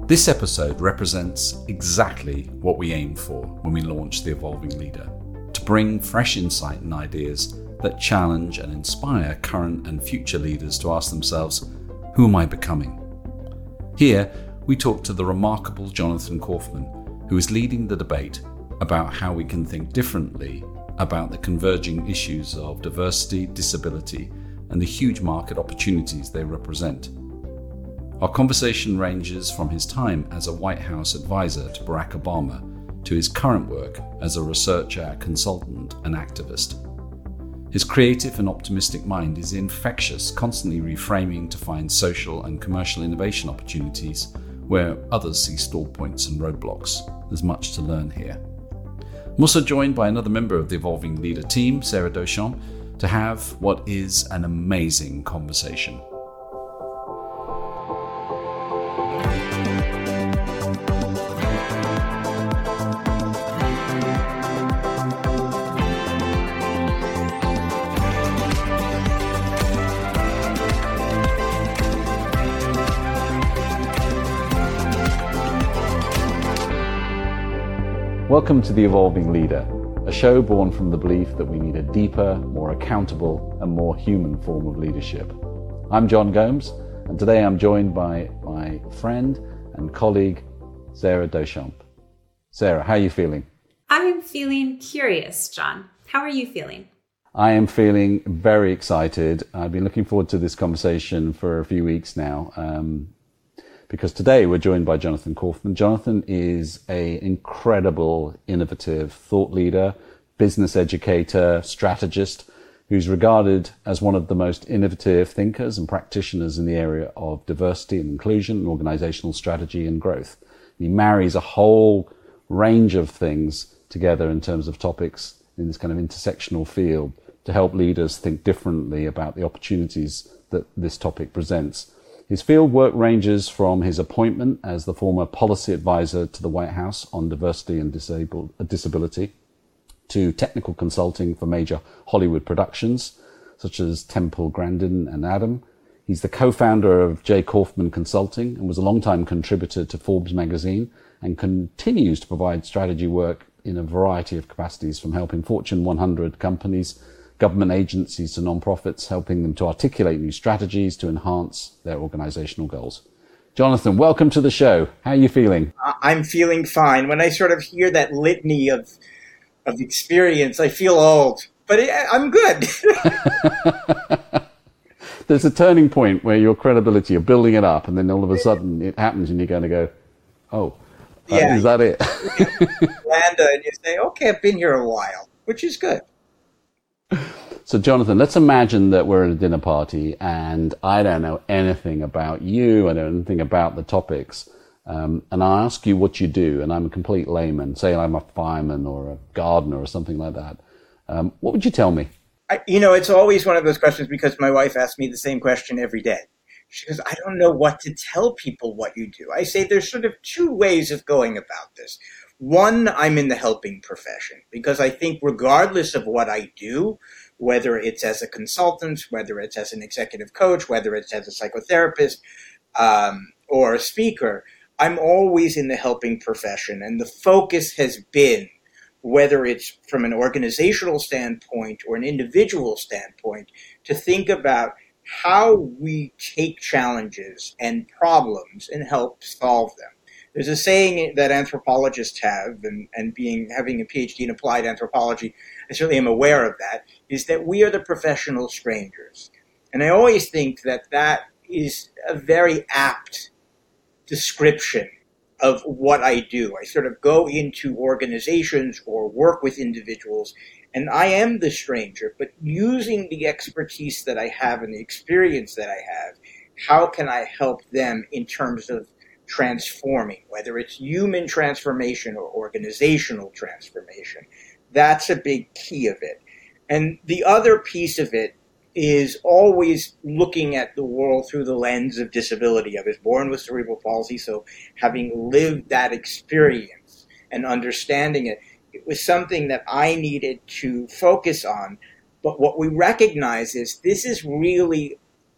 This episode represents exactly what we aimed for when we launched The Evolving Leader, to bring fresh insight and ideas that challenge and inspire current and future leaders to ask themselves, who am I becoming? Here, we talk to the remarkable Jonathan Kaufman, who is leading the debate about how we can think differently about the converging issues of diversity, disability, and the huge market opportunities they represent. Our conversation ranges from his time as a White House advisor to Barack Obama to his current work as a researcher, consultant, and activist. His creative and optimistic mind is infectious, constantly reframing to find social and commercial innovation opportunities where others see stall points and roadblocks. There's much to learn here. I'm also joined by another member of the Evolving Leader team, Sarah Beauchamp, to have what is an amazing conversation. Welcome to The Evolving Leader, a show born from the belief that we need a deeper, more accountable, and more human form of leadership. I'm John Gomes, and today I'm joined by my friend and colleague, Sarah Beauchamp. Sarah, how are you feeling? I am feeling curious, John. How are you feeling? I am feeling very excited. I've been looking forward to this conversation for a few weeks now. Because today we're joined by Jonathan Kaufman. Jonathan is an incredible, innovative thought leader, business educator, strategist, who's regarded as one of the most innovative thinkers and practitioners in the area of diversity and inclusion and organizational strategy and growth. He marries a whole range of things together in terms of topics in this kind of intersectional field to help leaders think differently about the opportunities that this topic presents. His field work ranges from his appointment as the former policy advisor to the White House on diversity and disability to technical consulting for major Hollywood productions, such as Temple Grandin and Adam. He's the co-founder of J. Kaufman Consulting and was a longtime contributor to Forbes magazine and continues to provide strategy work in a variety of capacities, from helping Fortune 100 companies, government agencies to non-profits, helping them to articulate new strategies to enhance their organizational goals. Jonathan, welcome to the show. How are you feeling? I'm feeling fine. When I sort of hear that litany of experience, I feel old, but I'm good. There's a turning point where your credibility, you're building it up, and then all of a sudden it happens and you're going to go, is that it? Landa, and you say, okay, I've been here a while, which is good. So, Jonathan, let's imagine that we're at a dinner party and I don't know anything about you, I don't know anything about the topics, and I ask you what you do, and I'm a complete layman, say I'm a fireman or a gardener or something like that. What would you tell me? It's always one of those questions because my wife asks me the same question every day. She goes, I don't know what to tell people what you do. I say there's sort of two ways of going about this. One, I'm in the helping profession because I think regardless of what I do, whether it's as a consultant, whether it's as an executive coach, whether it's as a psychotherapist or a speaker, I'm always in the helping profession. And the focus has been, whether it's from an organizational standpoint or an individual standpoint, to think about how we take challenges and problems and help solve them. There's a saying that anthropologists have, and having a PhD in applied anthropology, I certainly am aware of that, is that we are the professional strangers. And I always think that is a very apt description of what I do. I sort of go into organizations or work with individuals, and I am the stranger, but using the expertise that I have and the experience that I have, how can I help them in terms of transforming, whether it's human transformation or organizational transformation? That's a big key of it. And the other piece of it is always looking at the world through the lens of disability. I was born with cerebral palsy, so having lived that experience and understanding it, it was something that I needed to focus on. But what we recognize is this is really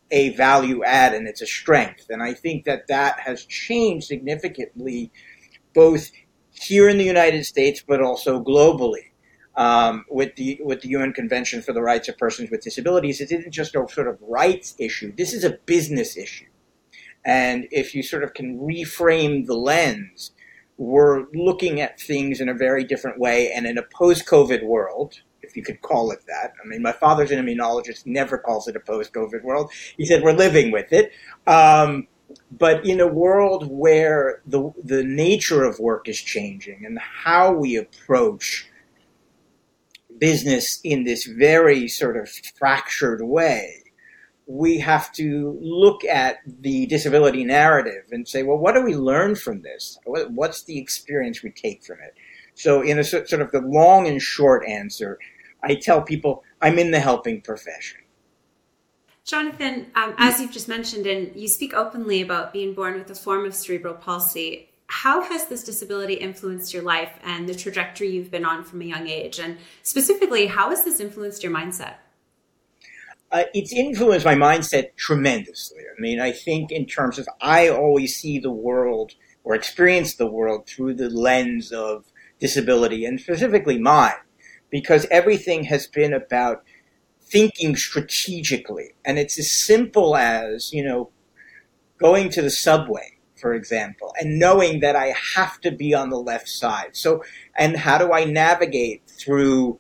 a value add and it's a strength. And I think that that has changed significantly, both here in the United States, but also globally. With the UN Convention for the Rights of Persons with Disabilities, it isn't just a sort of rights issue. This is a business issue. And if you sort of can reframe the lens, we're looking at things in a very different way. And in a post-COVID world, if you could call it that. I mean, my father's an immunologist, never calls it a post-COVID world. He said we're living with it. But in a world where the nature of work is changing and how we approach business in this very sort of fractured way, we have to look at the disability narrative and say, well, what do we learn from this? What's the experience we take from it? So in a sort of the long and short answer, I tell people I'm in the helping profession. Jonathan, as you've just mentioned, and you speak openly about being born with a form of cerebral palsy, how has this disability influenced your life and the trajectory you've been on from a young age? And specifically, how has this influenced your mindset? It's influenced my mindset tremendously. I mean, I think in terms of, I always see the world or experience the world through the lens of disability, and specifically mine, because everything has been about thinking strategically. And it's as simple as, going to the subway, for example, and knowing that I have to be on the left side. So, and how do I navigate through,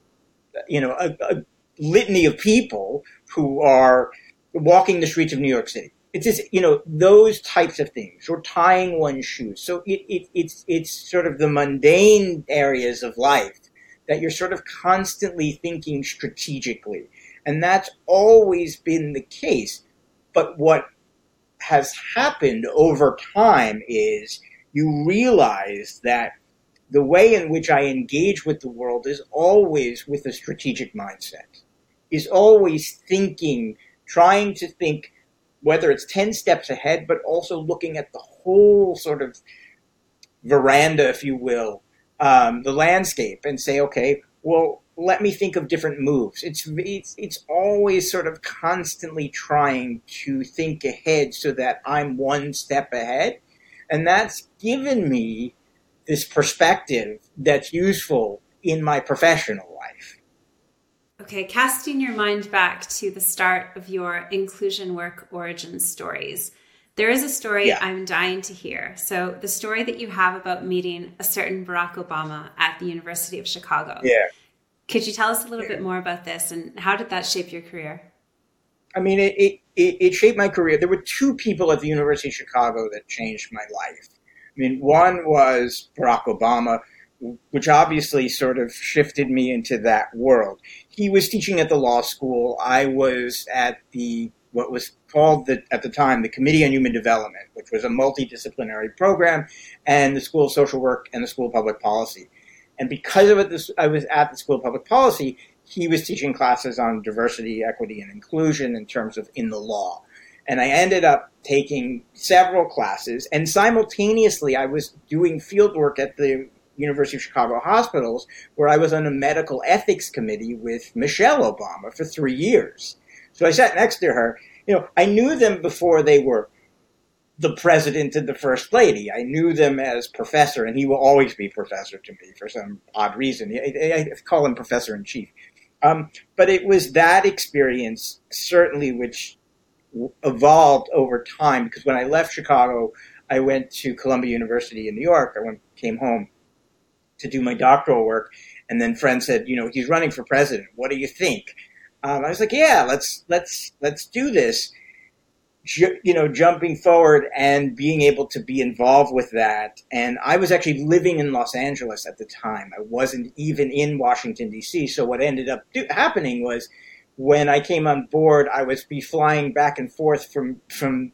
a litany of people who are walking the streets of New York City? It's just, those types of things, or tying one's shoes. So it's sort of the mundane areas of life that you're sort of constantly thinking strategically. And that's always been the case. But what has happened over time is you realize that the way in which I engage with the world is always with a strategic mindset, is always thinking, trying to think, whether it's 10 steps ahead, but also looking at the whole sort of veranda, if you will, the landscape, and say, okay, well, let me think of different moves. It's always sort of constantly trying to think ahead so that I'm one step ahead. And that's given me this perspective that's useful in my professional life. Okay, casting your mind back to the start of your inclusion work origin stories, there is a story I'm dying to hear. So the story that you have about meeting a certain Barack Obama at the University of Chicago. Yeah. Could you tell us a little bit more about this, and how did that shape your career? I mean, it shaped my career. There were two people at the University of Chicago that changed my life. I mean, one was Barack Obama, which obviously sort of shifted me into that world. He was teaching at the law school. I was at what was called at the time the Committee on Human Development, which was a multidisciplinary program, and the School of Social Work and the School of Public Policy. And because of it, I was at the School of Public Policy. He was teaching classes on diversity, equity, and inclusion in terms of in the law. And I ended up taking several classes, and simultaneously I was doing field work at the University of Chicago hospitals, where I was on a medical ethics committee with Michelle Obama for 3 years. So I sat next to her. I knew them before they were the president and the first lady. I knew them as professor, and he will always be professor to me for some odd reason. I call him professor in chief. But it was that experience, certainly, which evolved over time, because when I left Chicago, I went to Columbia University in New York. I came home to do my doctoral work, and then friends said, he's running for president. What do you think? I was like, yeah, let's do this. Jumping forward and being able to be involved with that. And I was actually living in Los Angeles at the time. I wasn't even in Washington, D.C. So what ended up happening was, when I came on board, I was flying back and forth from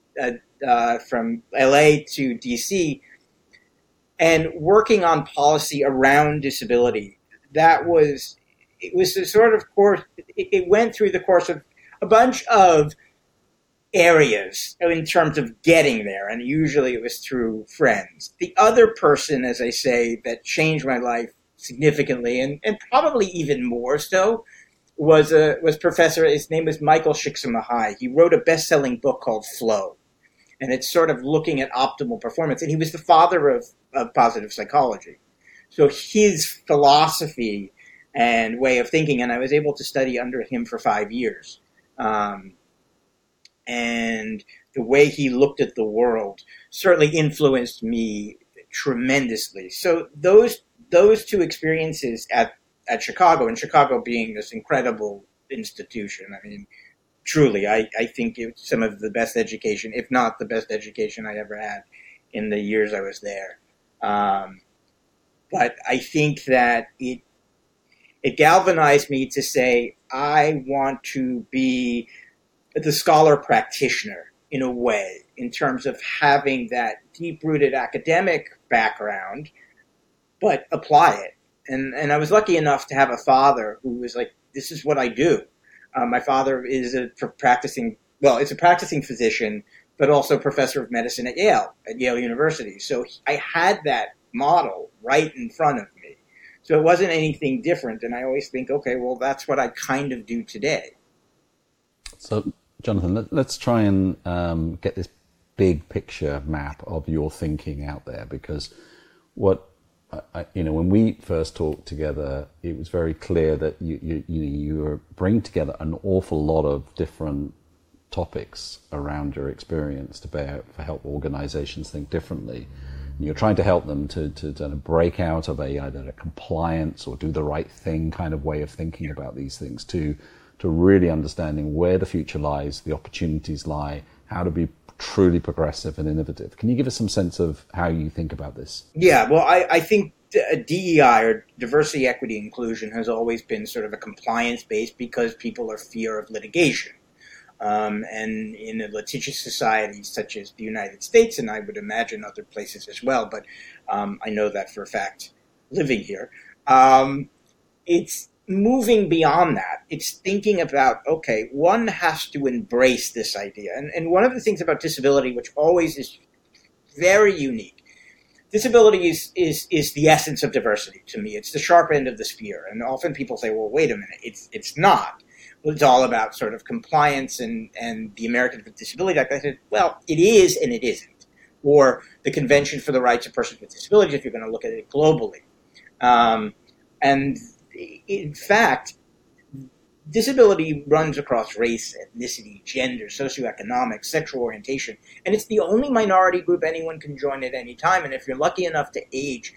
L.A. to D.C. and working on policy around disability. It was the sort of course. It went through the course of a bunch of areas in terms of getting there, and usually it was through friends. The other person, as I say, that changed my life significantly, and probably even more so, was professor. His name was Michael Csikszentmihalyi. He wrote a best-selling book called Flow, and it's sort of looking at optimal performance. And he was the father of positive psychology. So his philosophy and way of thinking, and I was able to study under him for 5 years. And the way he looked at the world certainly influenced me tremendously. So those two experiences at Chicago, and Chicago being this incredible institution, I mean, truly, I think it's some of the best education, if not the best education I ever had in the years I was there. But I think that it galvanized me to say, I want to be the scholar practitioner in a way, in terms of having that deep-rooted academic background, but apply it. And I was lucky enough to have a father who was like, this is what I do. My father is a practicing physician, but also professor of medicine at Yale University. So I had that model right in front of me. So it wasn't anything different. And I always think, okay, well, that's what I kind of do today. So, Jonathan, let's try and get this big picture map of your thinking out there, because when we first talked together, it was very clear that you were bringing together an awful lot of different topics around your experience to help organizations think differently. And you're trying to help them to break out of either a compliance or do the right thing kind of way of thinking about these things to really understanding where the future lies, the opportunities lie, how to be truly progressive and innovative. Can you give us some sense of how you think about this? Yeah, well, I think DEI, or diversity, equity, inclusion, has always been sort of a compliance base because people are fear of litigation. And in a litigious society such as the United States, and I would imagine other places as well, but I know that for a fact living here, it's moving beyond that. It's thinking about, okay, one has to embrace this idea. And one of the things about disability, which always is very unique, disability is the essence of diversity to me. It's the sharp end of the spear. And often people say, well, wait a minute, it's not. It's all about sort of compliance and the Americans with Disabilities Act. I said, well, it is and it isn't. Or the Convention for the Rights of Persons with Disabilities, if you're going to look at it globally. And in fact, disability runs across race, ethnicity, gender, socioeconomic, sexual orientation, and it's the only minority group anyone can join at any time. And if you're lucky enough to age,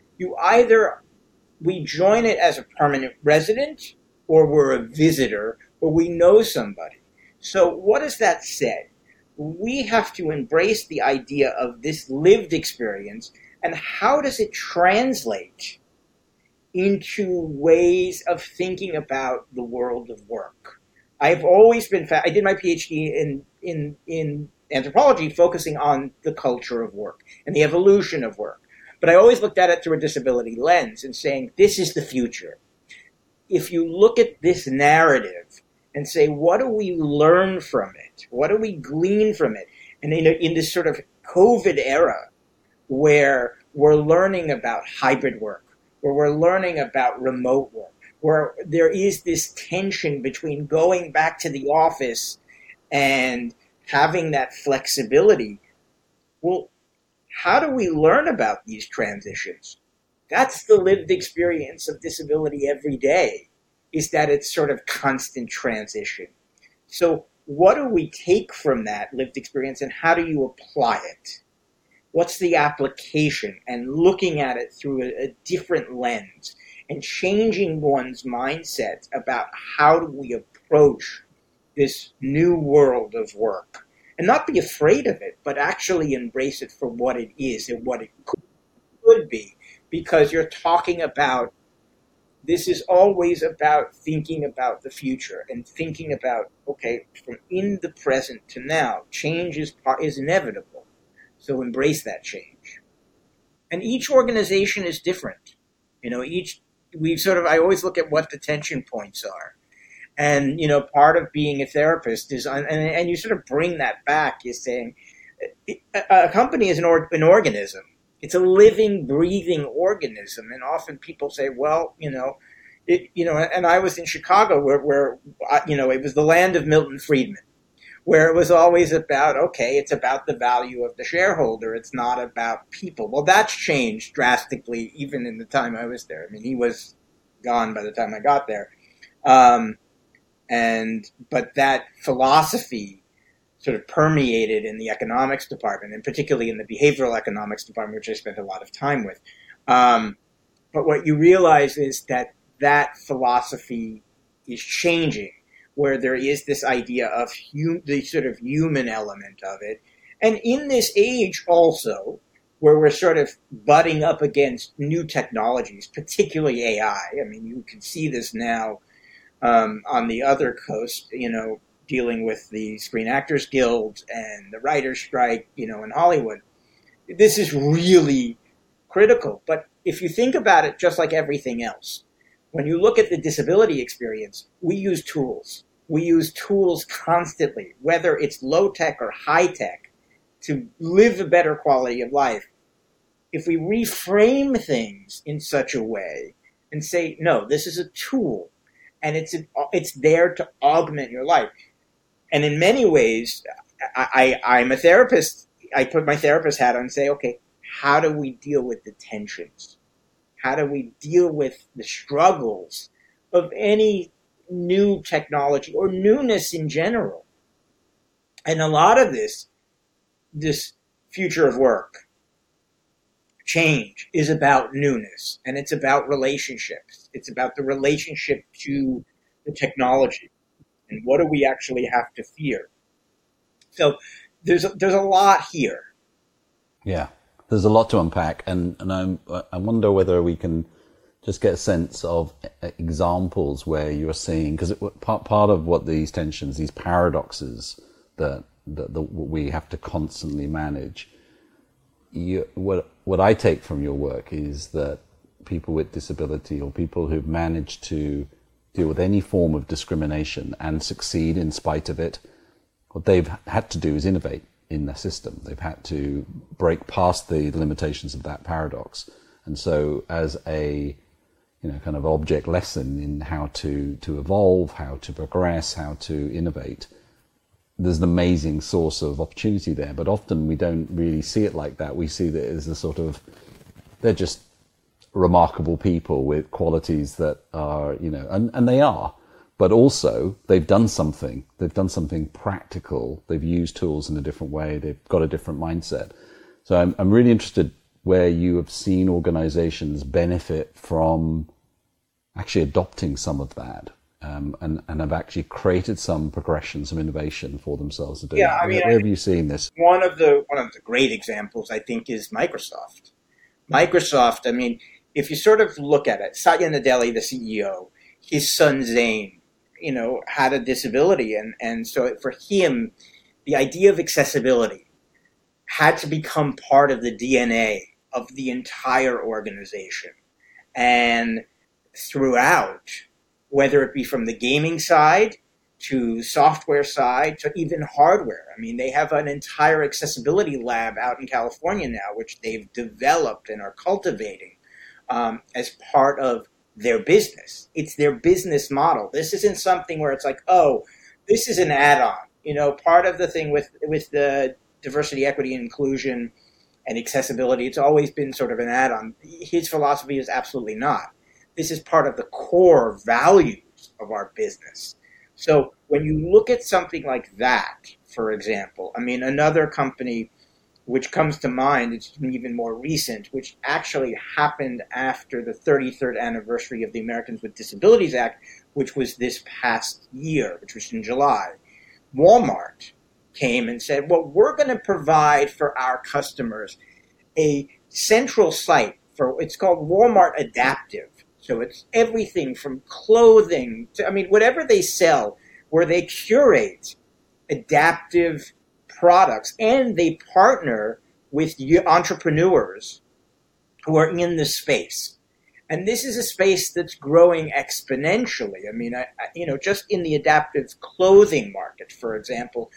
we join it as a permanent resident, or we're a visitor, or we know somebody. So what does that say? We have to embrace the idea of this lived experience, and how does it translate into ways of thinking about the world of work. I've always been, I did my PhD in anthropology, focusing on the culture of work and the evolution of work. But I always looked at it through a disability lens and saying, this is the future. If you look at this narrative and say, what do we learn from it? What do we glean from it? And in this sort of COVID era where we're learning about hybrid work, where we're learning about remote work, where there is this tension between going back to the office and having that flexibility. Well, how do we learn about these transitions? That's the lived experience of disability every day, is that it's sort of constant transition. So what do we take from that lived experience, and how do you apply it? What's the application? And looking at it through a different lens and changing one's mindset about how do we approach this new world of work, and not be afraid of it, but actually embrace it for what it is and what it could be. Because you're talking about, this is always about thinking about the future and thinking about, okay, from in the present to now, change is inevitable. So embrace that change. And each organization is different. I always look at what the tension points are. And, part of being a therapist is, and you sort of bring that back, is saying, a company is an organism. It's a living, breathing organism. And often people say, well, And I was in Chicago where it was the land of Milton Friedman, where it was always about, okay, it's about the value of the shareholder. It's not about people. Well, that's changed drastically even in the time I was there. I mean, he was gone by the time I got there. But that philosophy sort of permeated in the economics department, and particularly in the behavioral economics department, which I spent a lot of time with. But what you realize is that philosophy is changing, where there is this idea of the sort of human element of it. And in this age also, where we're sort of butting up against new technologies, particularly AI. I mean, you can see this now on the other coast, dealing with the Screen Actors Guild and the writer's strike, in Hollywood. This is really critical. But if you think about it, just like everything else, when you look at the disability experience, we use tools. We use tools constantly, whether it's low tech or high tech, to live a better quality of life. If we reframe things in such a way and say, no, this is a tool and it's there to augment your life. And in many ways, I'm a therapist. I put my therapist hat on and say, okay, how do we deal with the tensions? How do we deal with the struggles of any new technology or newness in general? And a lot of this future of work change is about newness, and it's about relationships. It's about the relationship to the technology, and what do we actually have to fear? So there's a lot here. Yeah, there's a lot to unpack, and I wonder whether we can just get a sense of examples where you're seeing, because part of what these tensions, these paradoxes that we have to constantly manage. What I take from your work is that people with disability, or people who've managed to deal with any form of discrimination and succeed in spite of it, what they've had to do is innovate in the system. They've had to break past the limitations of that paradox. And so as a kind of object lesson in how to evolve, how to progress, how to innovate, there's an amazing source of opportunity there. But often we don't really see it like that. We see that as a sort of, they're just remarkable people with qualities that are, and they are, but also they've done something practical. They've used tools in a different way. They've got a different mindset. So I'm really interested where you have seen organizations benefit from actually adopting some of that, and have actually created some progression, some innovation for themselves to do. Yeah, I mean, where have you seen this? One of the great examples, I think, is Microsoft. Microsoft, I mean, if you sort of look at it, Satya Nadella, the CEO, his son Zane, had a disability, and so for him, the idea of accessibility had to become part of the DNA of the entire organization. And throughout, whether it be from the gaming side to software side to even hardware. I mean, they have an entire accessibility lab out in California now, which they've developed and are cultivating as part of their business. It's their business model. This isn't something where it's like, oh, this is an add-on. Part of the thing with the diversity, equity, and inclusion and accessibility, it's always been sort of an add-on. His philosophy is absolutely not. This is part of the core values of our business. So when you look at something like that, for example, I mean, another company which comes to mind, it's even more recent, which actually happened after the 33rd anniversary of the Americans with Disabilities Act, which was this past year, which was in July. Walmart came and said, well, we're going to provide for our customers a central site it's called Walmart Adaptive. So it's everything from clothing to, whatever they sell, where they curate adaptive products, and they partner with entrepreneurs who are in the space. And this is a space that's growing exponentially. Just in the adaptive clothing market, for example,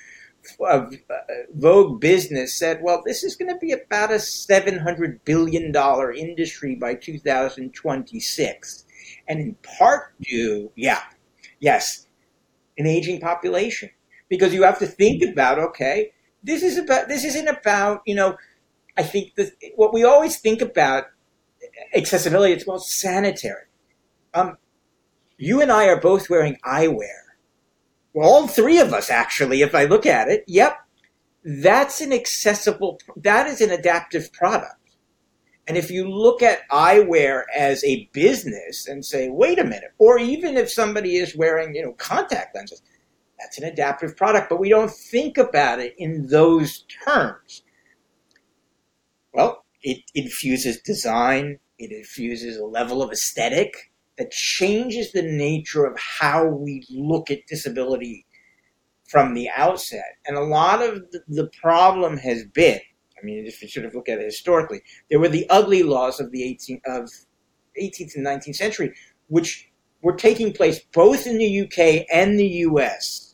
Vogue Business said, well, this is going to be about a $700 billion industry by 2026. and in part due, yes, an aging population. Because you have to think about, okay, this isn't about, I think what we always think about accessibility, it's well sanitary. You and I are both wearing eyewear. Well, all three of us, actually, if I look at it, yep, that is an adaptive product. And if you look at eyewear as a business and say, wait a minute, or even if somebody is wearing, contact lenses, that's an adaptive product, but we don't think about it in those terms. Well, it infuses design, it infuses a level of aesthetic that changes the nature of how we look at disability from the outset. And a lot of the problem has been, if you sort of look at it historically, there were the ugly laws of the 18th and 19th century, which were taking place both in the UK and the US.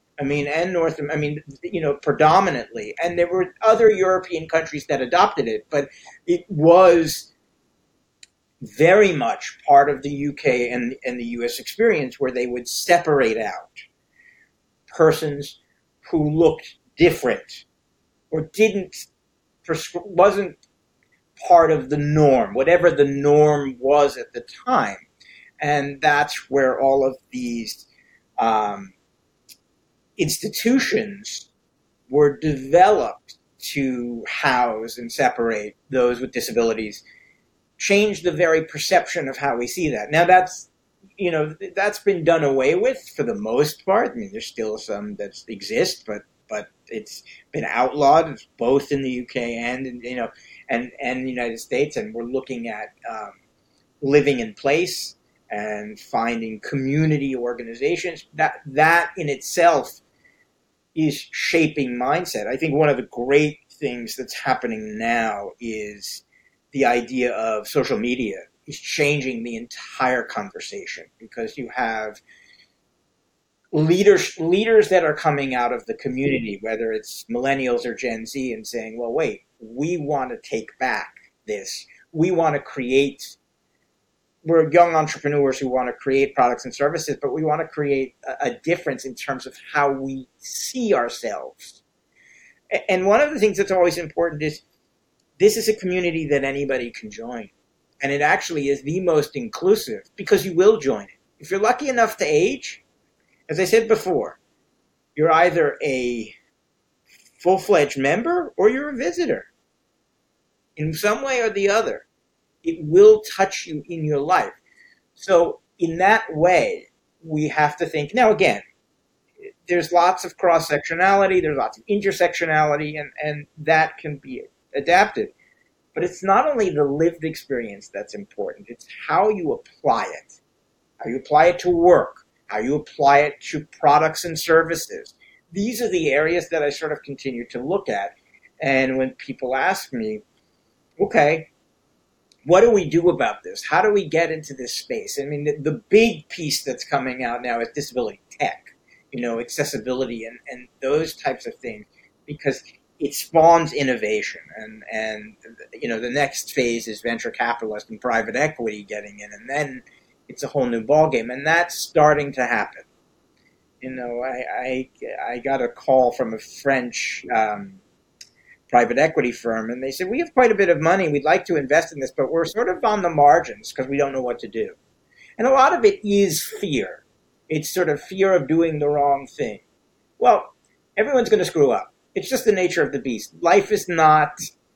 Predominantly. And there were other European countries that adopted it, but it was very much part of the UK and the US experience, where they would separate out persons who looked different or wasn't part of the norm, whatever the norm was at the time. And that's where all of these institutions were developed to house and separate those with disabilities, change the very perception of how we see that. Now that's been done away with for the most part. There's still some that exist, but it's been outlawed both in the UK and and the United States. And we're looking at living in place and finding community organizations. That in itself is shaping mindset. I think one of the great things that's happening now is the idea of social media is changing the entire conversation, because you have leaders that are coming out of the community, whether it's millennials or Gen Z, and saying, well, wait, we want to take back this. We want to create, we're young entrepreneurs who want to create products and services, but we want to create a difference in terms of how we see ourselves. And one of the things that's always important is this is a community that anybody can join. And it actually is the most inclusive, because you will join it. If you're lucky enough to age, as I said before, you're either a full-fledged member or you're a visitor. In some way or the other, it will touch you in your life. So in that way, we have to think. Now, again, there's lots of cross-sectionality, there's lots of intersectionality, and that can be adapted. But it's not only the lived experience that's important, it's how you apply it. How you apply it to work, how you apply it to products and services. These are the areas that I sort of continue to look at. And when people ask me, okay, what do we do about this? How do we get into this space? The big piece that's coming out now is disability tech, accessibility and those types of things, because it spawns innovation. And the next phase is venture capitalists and private equity getting in, and then it's a whole new ballgame, and that's starting to happen. I got a call from a French private equity firm, and they said, we have quite a bit of money. We'd like to invest in this, but we're sort of on the margins because we don't know what to do. And a lot of it is fear. It's sort of fear of doing the wrong thing. Well, everyone's going to screw up. It's just the nature of the beast. Life is not,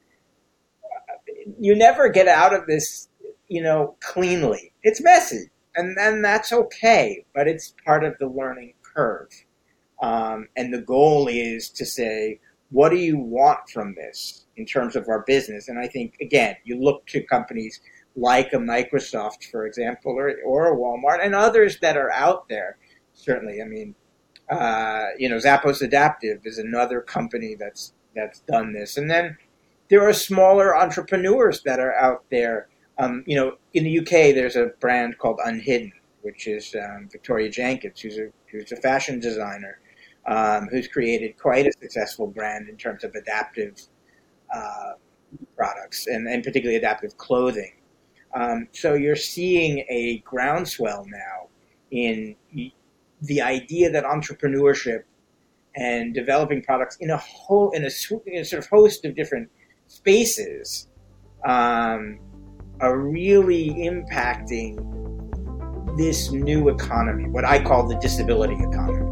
you never get out of this, cleanly. It's messy, and that's okay, but it's part of the learning curve. And the goal is to say, what do you want from this in terms of our business? And I think, again, you look to companies like a Microsoft, for example, or a Walmart, and others that are out there, certainly. Zappos Adaptive is another company that's done this. And then there are smaller entrepreneurs that are out there. In the UK, there's a brand called Unhidden, which is Victoria Jenkins, who's a fashion designer, who's created quite a successful brand in terms of adaptive products and particularly adaptive clothing. So you're seeing a groundswell now in the idea that entrepreneurship and developing products in a sort of host of different spaces are really impacting this new economy, what I call the disability economy.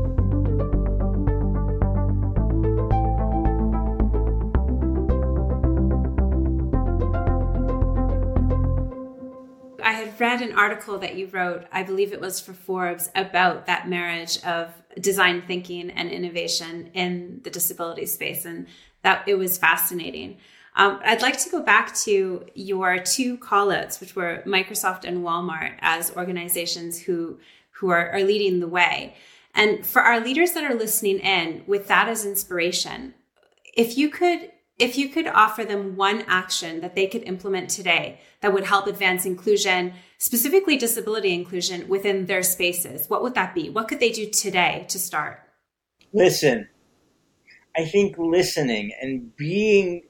I had read an article that you wrote, I believe it was for Forbes, about that marriage of design thinking and innovation in the disability space, and that it was fascinating. I'd like to go back to your two call-outs, which were Microsoft and Walmart as organizations who are leading the way. And for our leaders that are listening in, with that as inspiration, if you could offer them one action that they could implement today that would help advance inclusion, specifically disability inclusion within their spaces, what would that be? What could they do today to start? Listen. I think listening and being,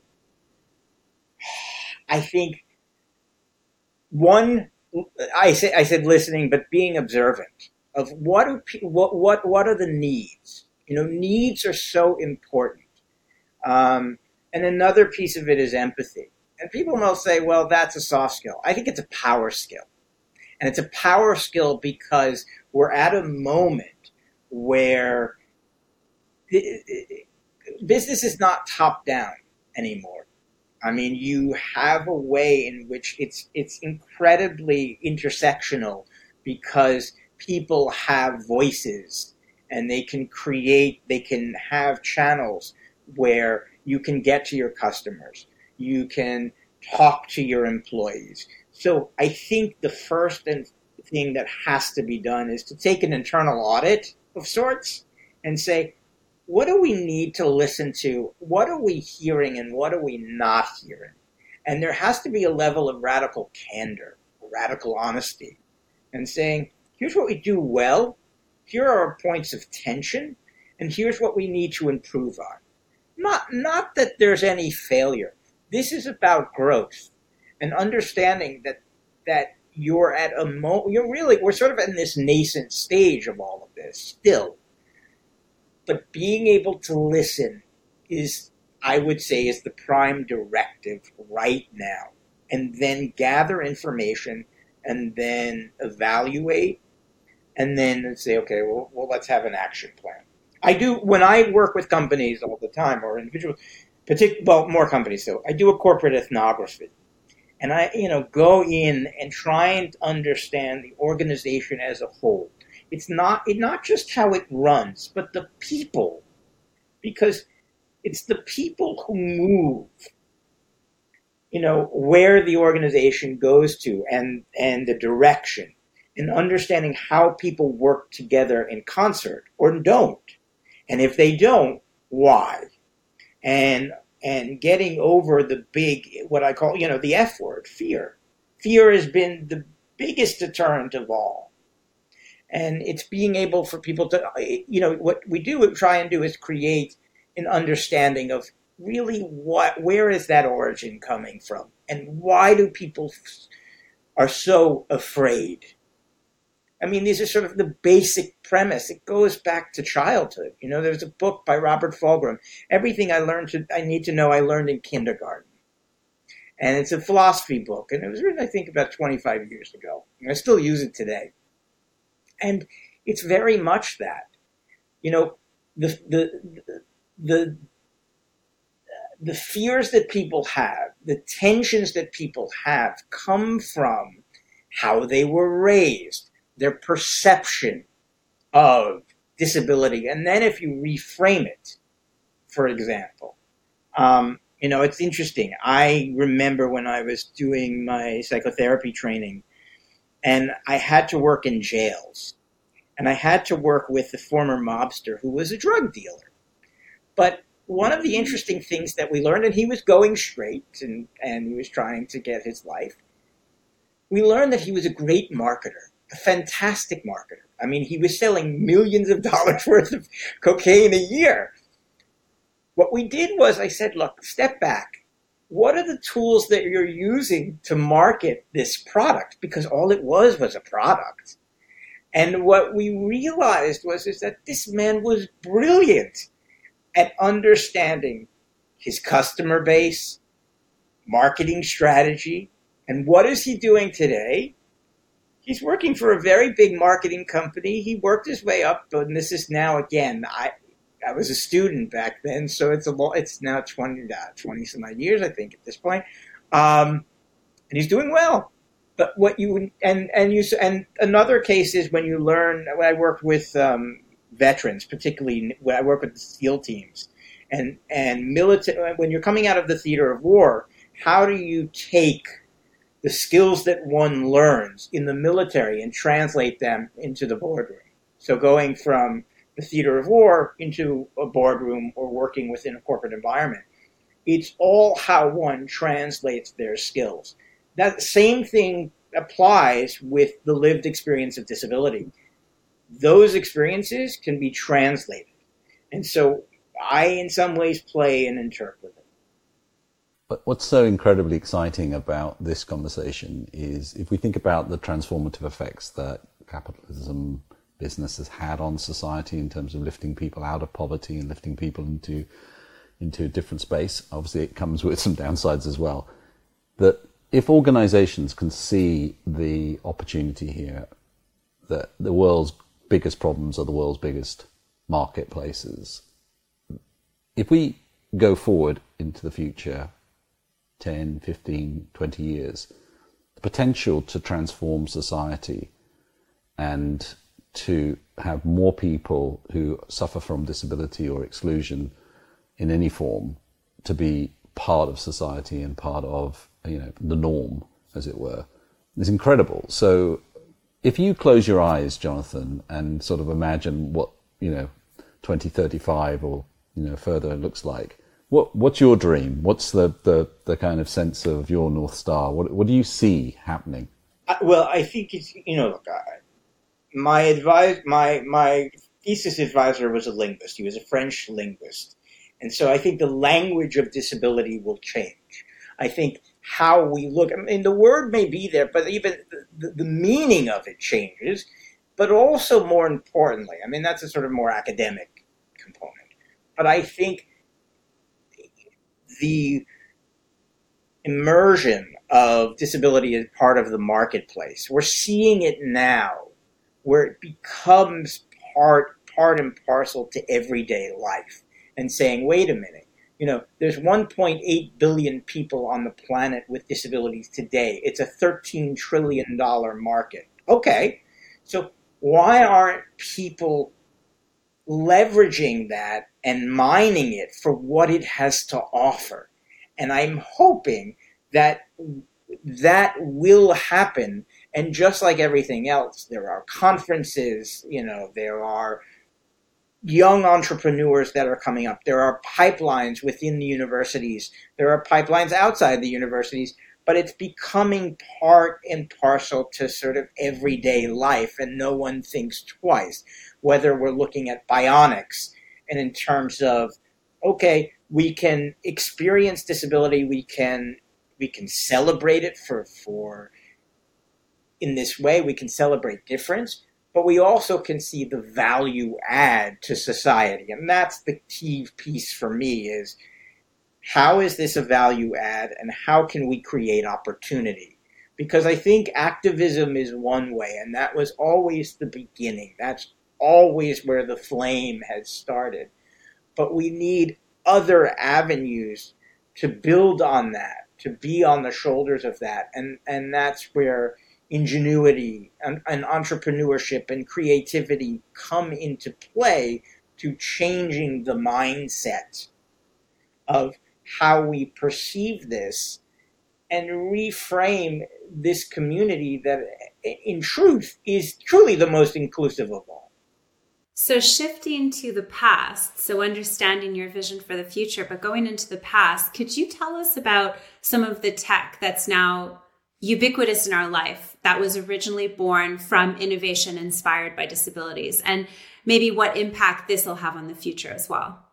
I said listening, but being observant of what are the needs? Needs are so important. And another piece of it is empathy. And people will say, well, that's a soft skill. I think it's a power skill. And it's a power skill because we're at a moment where business is not top down anymore. I mean, you have a way in which it's incredibly intersectional because people have voices and they can have channels where you can get to your customers. You can talk to your employees. So I think the first thing that has to be done is to take an internal audit of sorts and say, what do we need to listen to? What are we hearing and what are we not hearing? And there has to be a level of radical candor, radical honesty, and saying, here's what we do well, here are our points of tension, and here's what we need to improve on. Not that there's any failure. This is about growth and understanding that you're at we're sort of in this nascent stage of all of this still. But being able to listen is, I would say, is the prime directive right now. And then gather information and then evaluate and then say, okay, well, let's have an action plan. I do, when I work with companies all the time or individuals, more companies though, I do a corporate ethnography. And I, go in and try and understand the organization as a whole. It's not just how it runs, but the people, because it's the people who move, where the organization goes to and the direction, and understanding how people work together in concert or don't. And if they don't, why? And getting over the big, what I call, the F word, fear. Fear has been the biggest deterrent of all. And it's being able for people to, what we try and do is create an understanding of really where is that origin coming from? And why do people are so afraid? I mean, these are sort of the basic premise. It goes back to childhood. There's a book by Robert Fulghum, Everything I Need to Know I Learned in Kindergarten. And it's a philosophy book. And it was written, I think, about 25 years ago. And I still use it today. And it's very much that, the fears that people have, the tensions that people have come from how they were raised, their perception of disability. And then if you reframe it, for example, it's interesting. I remember when I was doing my psychotherapy training, and I had to work in jails. And I had to work with the former mobster who was a drug dealer. But one of the interesting things that we learned, and he was going straight and he was trying to get his life, we learned that he was a great marketer, a fantastic marketer. I mean, he was selling millions of dollars worth of cocaine a year. What we did was I said, look, step back. what are the tools that you're using to market this product? Because all it was a product. And what we realized is that this man was brilliant at understanding his customer base, marketing strategy, and what is he doing today? He's working for a very big marketing company. He worked his way up, and this is now, again, I was a student back then, so it's now 20 some odd years, I think, at this point. And he's doing well. But what you and another case is when you learn. When I worked with veterans, particularly when I work with the SEAL teams, and military. When you're coming out of the theater of war, how do you take the skills that one learns in the military and translate them into the boardroom? So going from the theater of war into a boardroom or working within a corporate environment, it's all how one translates their skills. That same thing applies with the lived experience of disability. Those experiences can be translated. And so I, in some ways, play an interpreter. But what's so incredibly exciting about this conversation is if we think about the transformative effects that capitalism, business has had on society in terms of lifting people out of poverty and lifting people into a different space. Obviously, it comes with some downsides as well. That if organizations can see the opportunity here, that the world's biggest problems are the world's biggest marketplaces, if we go forward into the future 10, 15, 20 years, the potential to transform society and to have more people who suffer from disability or exclusion in any form to be part of society and part of, the norm, as it were, is incredible. So if you close your eyes, Jonathan, and sort of imagine what, 2035 or, further looks like, what's your dream? What's the kind of sense of your North Star? What do you see happening? Well, I think it's, look, my thesis advisor was a linguist. He was a French linguist. And so I think the language of disability will change. I think how we look, the word may be there, but even the meaning of it changes. But also more importantly, that's a sort of more academic component. But I think the immersion of disability as part of the marketplace, we're seeing it now, where it becomes part and parcel to everyday life, and saying, wait a minute, there's 1.8 billion people on the planet with disabilities today. It's a $13 trillion market. Okay, so why aren't people leveraging that and mining it for what it has to offer? And I'm hoping that that will happen. And just like everything else, there are conferences, there are young entrepreneurs that are coming up. There are pipelines within the universities. There are pipelines outside the universities. But it's becoming part and parcel to sort of everyday life, and no one thinks twice, whether we're looking at bionics and in terms of, okay, we can experience disability, we can celebrate it for in this way, we can celebrate difference, but we also can see the value add to society. And that's the key piece for me is, how is this a value add, and how can we create opportunity? Because I think activism is one way, and that was always the beginning. That's always where the flame has started. But we need other avenues to build on that, to be on the shoulders of that. And that's where ingenuity and entrepreneurship and creativity come into play to changing the mindset of how we perceive this and reframe this community that in truth is truly the most inclusive of all. So shifting to the past, so understanding your vision for the future, but going into the past, could you tell us about some of the tech that's now ubiquitous in our life that was originally born from innovation inspired by disabilities, and maybe what impact this will have on the future as well?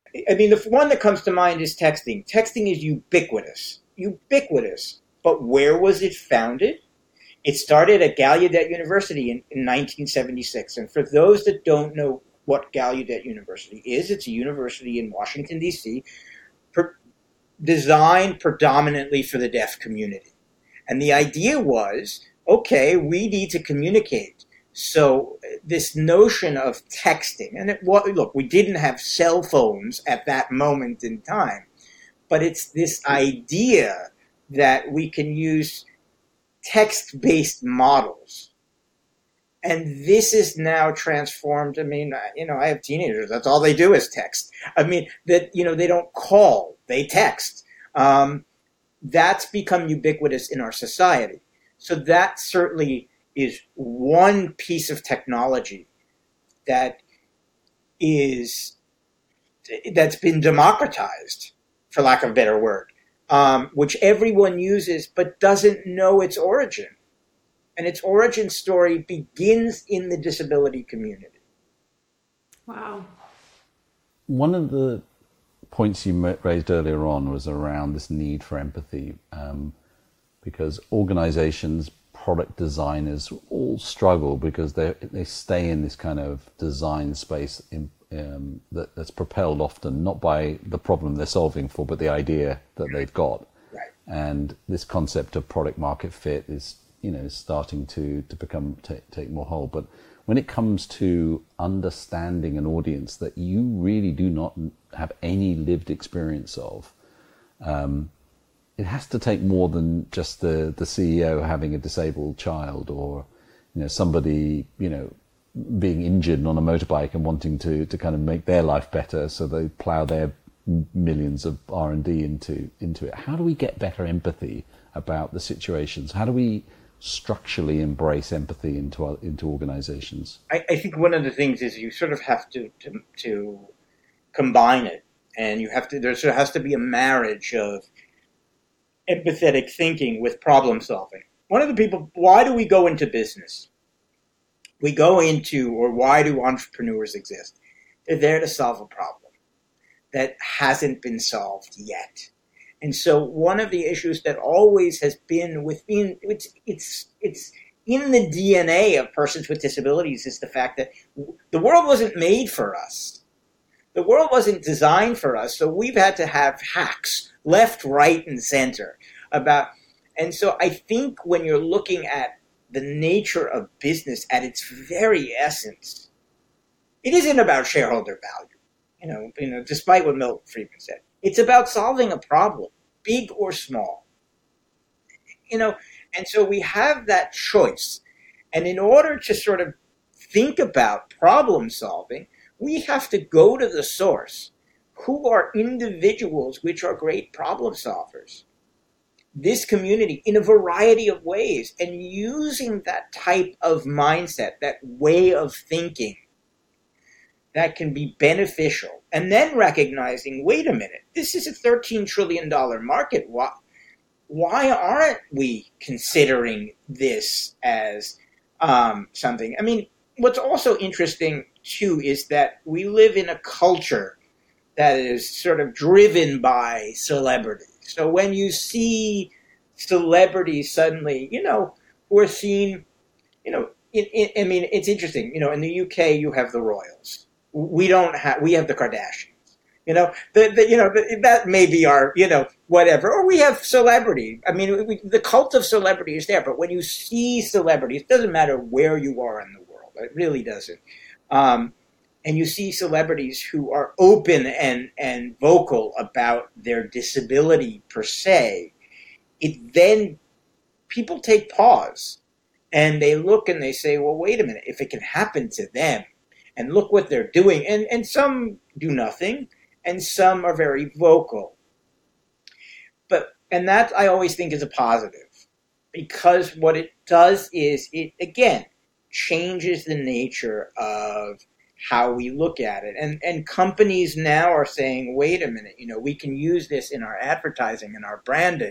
I mean, the one that comes to mind is texting. Texting is ubiquitous. But where was it founded? It started at Gallaudet University in 1976. And for those that don't know what Gallaudet University is, it's a university in Washington, D.C., designed predominantly for the deaf community. And the idea was, okay, we need to communicate. So this notion of texting, and look, we didn't have cell phones at that moment in time, but it's this idea that we can use text-based models. And this is now transformed. I mean, I have teenagers. That's all they do is text. I mean, they don't call, they text. That's become ubiquitous in our society. So that certainly is one piece of technology that's been democratized, for lack of a better word, which everyone uses but doesn't know its origin. And its origin story begins in the disability community. Wow. One of the points you raised earlier on was around this need for empathy, because organizations, product designers all struggle because they stay in this kind of design space that's propelled often not by the problem they're solving for, but the idea that they've got. Right. And this concept of product market fit is starting to take more hold. But when it comes to understanding an audience that you really do not have any lived experience of, it has to take more than just the CEO having a disabled child, or somebody being injured on a motorbike and wanting to kind of make their life better, so they plow their millions of R&D into it. How do we get better empathy about the situations? How do we structurally embrace empathy into organizations? I think one of the things is you sort of have to combine it, and there has to be a marriage of empathetic thinking with problem solving. Why do we go into business? Why do entrepreneurs exist? They're there to solve a problem that hasn't been solved yet. And so one of the issues that always has been it's in the DNA of persons with disabilities is the fact that the world wasn't made for us. The world wasn't designed for us, so we've had to have hacks left, right, and center and so I think when you're looking at the nature of business at its very essence, it isn't about shareholder value. Despite what Milton Friedman said, it's about solving a problem, big or small. And so we have that choice. And in order to sort of think about problem solving, we have to go to the source. Who are individuals which are great problem solvers? This community in a variety of ways, and using that type of mindset, that way of thinking that can be beneficial, and then recognizing, wait a minute, this is a $13 trillion market. Why aren't we considering this as something? I mean, what's also interesting too is that we live in a culture that is sort of driven by celebrity. So when you see celebrities suddenly, who are seen, it's interesting. In the UK, you have the royals. We have the Kardashians. That may be our, whatever. Or we have celebrity. I mean, the cult of celebrity is there. But when you see celebrities, it doesn't matter where you are in the world. It really doesn't. And you see celebrities who are open and vocal about their disability per se, then people take pause and they look and they say, well, wait a minute, if it can happen to them, and look what they're doing. And some do nothing, and some are very vocal. And that I always think is a positive, because what it does is it, again, changes the nature of how we look at it. And companies now are saying, wait a minute, we can use this in our advertising and our branding.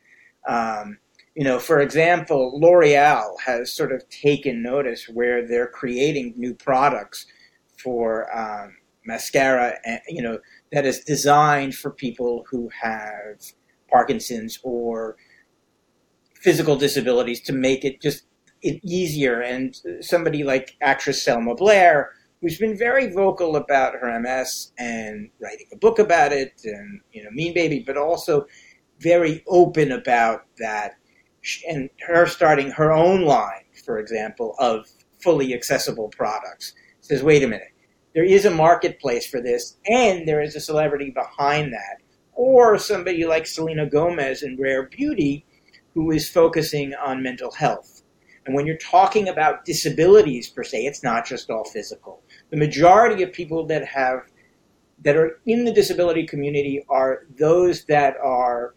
For example, L'Oreal has sort of taken notice where they're creating new products for mascara, and, that is designed for people who have Parkinson's or physical disabilities to make it just easier. And somebody like actress Selma Blair, who's been very vocal about her MS and writing a book about it, and Mean Baby, but also very open about that, and her starting her own line, for example, of fully accessible products. Says, wait a minute, there is a marketplace for this, and there is a celebrity behind that, or somebody like Selena Gomez in Rare Beauty, who is focusing on mental health. And when you're talking about disabilities per se, it's not just all physical. The majority of people that are in the disability community are those that are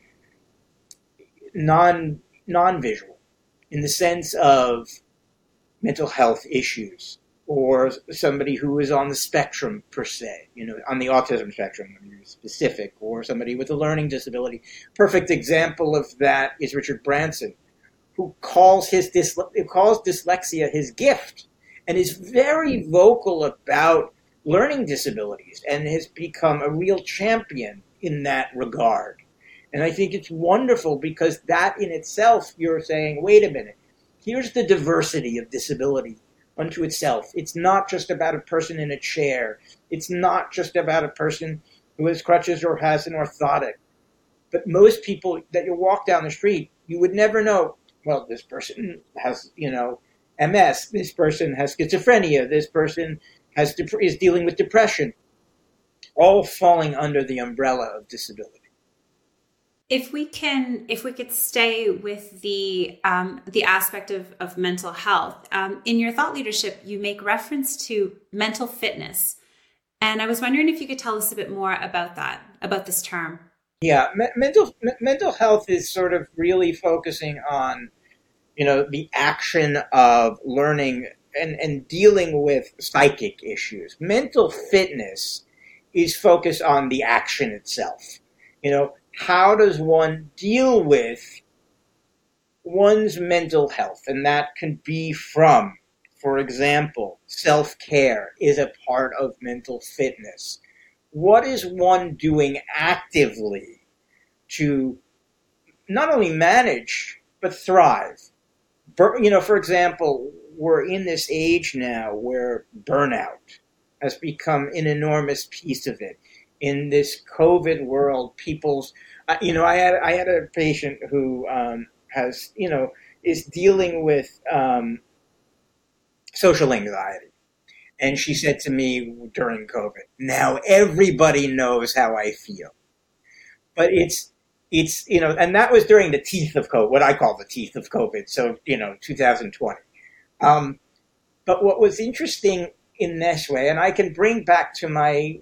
non-visual, in the sense of mental health issues, or somebody who is on the spectrum per se, on the autism spectrum, to be specific, or somebody with a learning disability. Perfect example of that is Richard Branson, who calls dyslexia his gift, and is very vocal about learning disabilities, and has become a real champion in that regard. And I think it's wonderful, because that in itself, you're saying, wait a minute, here's the diversity of disability unto itself. It's not just about a person in a chair. It's not just about a person who has crutches or has an orthotic. But most people that you walk down the street, you would never know, well, this person has, MS, this person has schizophrenia, this person is dealing with depression, all falling under the umbrella of disability. If we could stay with the aspect of mental health, in your thought leadership, you make reference to mental fitness, and I was wondering if you could tell us a bit more about that, about this term. Yeah, mental health is sort of really focusing on, the action of learning and dealing with psychic issues. Mental fitness is focused on the action itself. How does one deal with one's mental health? And that can be from, for example, self-care is a part of mental fitness. What is one doing actively to not only manage, but thrive? For example, we're in this age now where burnout has become an enormous piece of it. In this COVID world, I had a patient who is dealing with social anxiety. And she said to me during COVID, now everybody knows how I feel. But it's and that was during the teeth of COVID, what I call the teeth of COVID, so, 2020. But what was interesting in this way, and I can bring back to my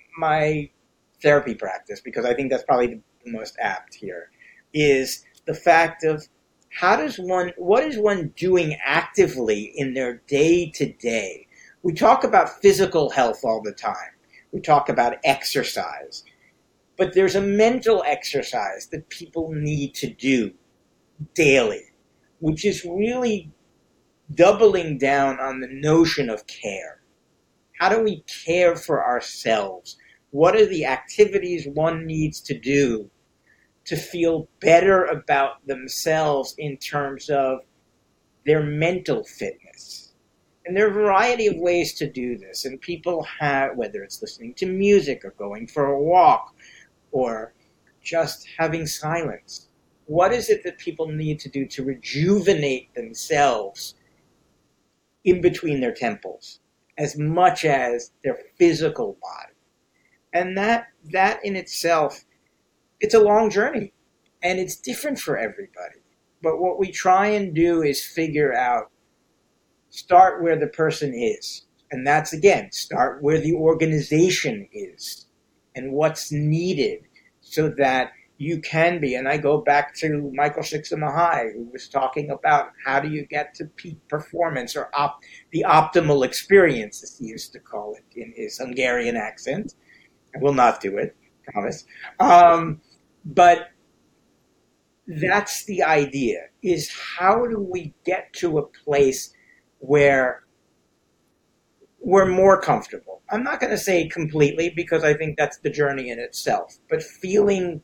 therapy practice, because I think that's probably the most apt here, is the fact of what is one doing actively in their day-to-day? We talk about physical health all the time. We talk about exercise. But there's a mental exercise that people need to do daily, which is really doubling down on the notion of care. How do we care for ourselves? What are the activities one needs to do to feel better about themselves in terms of their mental fitness? And there are a variety of ways to do this. And people have, whether it's listening to music or going for a walk or just having silence, what is it that people need to do to rejuvenate themselves in between their temples as much as their physical body? And that in itself, it's a long journey, and it's different for everybody. But what we try and do is figure out, start where the person is. And that's, again, start where the organization is and what's needed so that you can be. And I go back to Michael Csikszentmihalyi, who was talking about how do you get to peak performance, or the optimal experience, as he used to call it in his Hungarian accent. I will not do it, promise. But that's the idea, is how do we get to a place where we're more comfortable. I'm not going to say completely, because I think that's the journey in itself, but feeling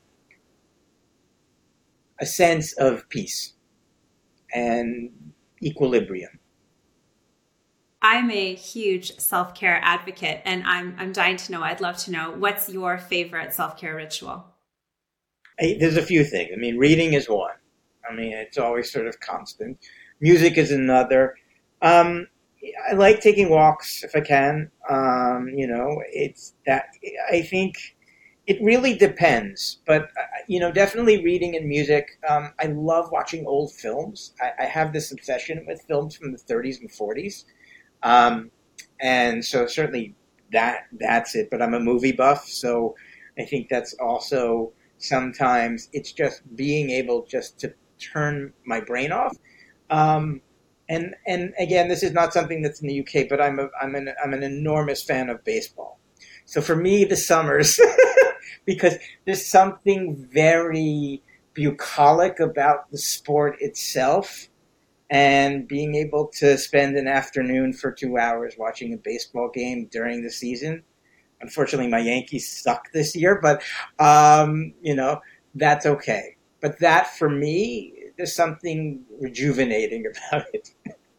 a sense of peace and equilibrium. I'm a huge self-care advocate, and I'm dying to know, I'd love to know, what's your favorite self-care ritual? There's a few things. I mean, reading is one. I mean, it's always sort of constant. Music is another. I like taking walks if I can. It's that, I think it really depends, but definitely reading and music. I love watching old films. I have this obsession with films from the 30s and 40s. And so certainly that's it, but I'm a movie buff. So I think that's also sometimes it's just being able just to turn my brain off. And again, this is not something that's in the UK, but I'm an enormous fan of baseball. So for me, the summers, because there's something very bucolic about the sport itself, and being able to spend an afternoon for 2 hours watching a baseball game during the season. Unfortunately, my Yankees suck this year, but that's okay. But that, for me, there's something rejuvenating about it.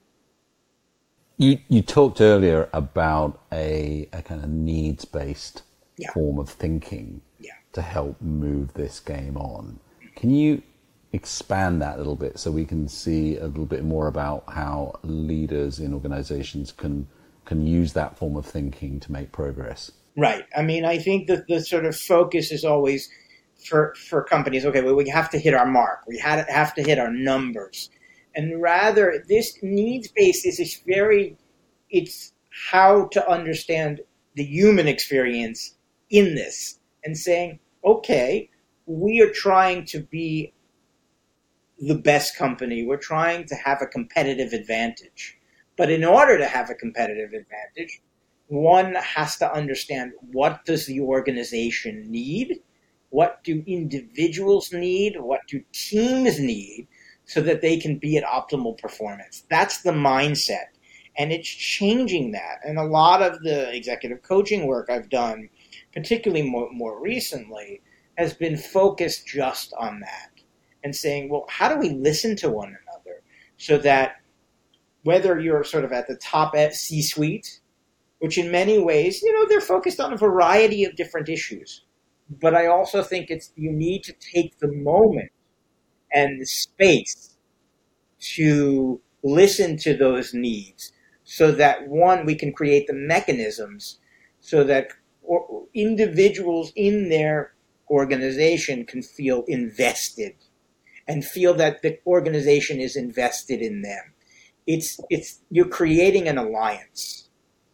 You talked earlier about a kind of needs-based form of thinking to help move this game on. Can you expand that a little bit so we can see a little bit more about how leaders in organizations can use that form of thinking to make progress? Right. I mean, I think that the sort of focus is always for companies, okay, well, we have to hit our mark. We have to hit our numbers. And rather, this needs-based is it's how to understand the human experience in this and saying, okay, we are trying to be the best company. We're trying to have a competitive advantage. But in order to have a competitive advantage, one has to understand, what does the organization need? What do individuals need? What do teams need so that they can be at optimal performance? That's the mindset. And it's changing that. And a lot of the executive coaching work I've done, particularly more recently, has been focused just on that. And saying, well, how do we listen to one another so that whether you're sort of at the top C-suite, which in many ways, they're focused on a variety of different issues. But I also think you need to take the moment and the space to listen to those needs so that, one, we can create the mechanisms so that individuals in their organization can feel invested and feel that the organization is invested in them. You're creating an alliance.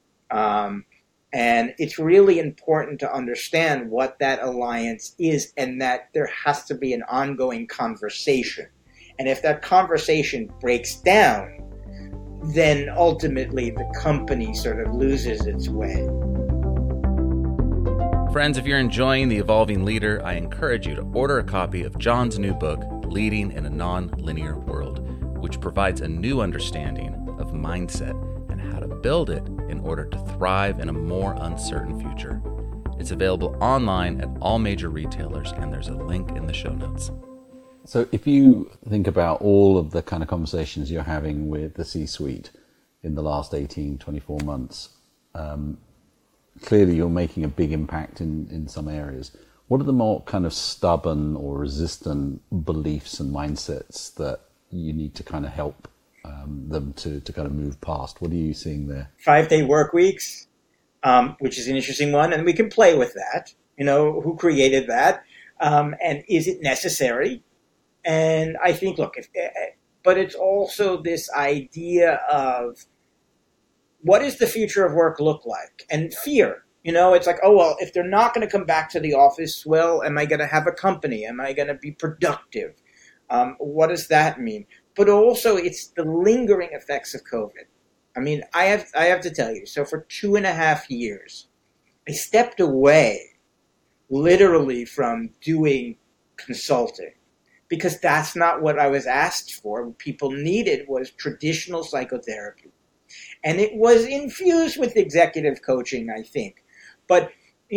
And it's really important to understand what that alliance is, and that there has to be an ongoing conversation. And if that conversation breaks down, then ultimately the company sort of loses its way. Friends, if you're enjoying The Evolving Leader, I encourage you to order a copy of John's new book, Leading in a Non-Linear World, which provides a new understanding of mindset and how to build it in order to thrive in a more uncertain future. It's available online at all major retailers, and there's a link in the show notes. So if you think about all of the kind of conversations you're having with the C-suite in the last 18, 24 months, clearly you're making a big impact in some areas. What are the more kind of stubborn or resistant beliefs and mindsets that you need to kind of help them to kind of move past? What are you seeing there? 5-day work weeks, which is an interesting one, and we can play with that. Who created that, and is it necessary? And I think, look, but it's also this idea of, what does the future of work look like? And fear. It's like, oh, well, if they're not going to come back to the office, well, am I going to have a company? Am I going to be productive? What does that mean? But also, it's the lingering effects of COVID. I mean, I have to tell you, so for 2.5 years, I stepped away literally from doing consulting, because that's not what I was asked for. What people needed was traditional psychotherapy. And it was infused with executive coaching, I think. But,